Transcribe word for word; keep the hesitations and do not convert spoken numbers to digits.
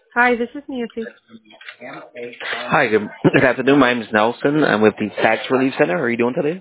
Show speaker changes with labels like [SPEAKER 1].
[SPEAKER 1] Hi, this is Nancy.
[SPEAKER 2] Hi, good, good afternoon. My name is Nelson. I'm with the Tax Relief Center. How are you doing today?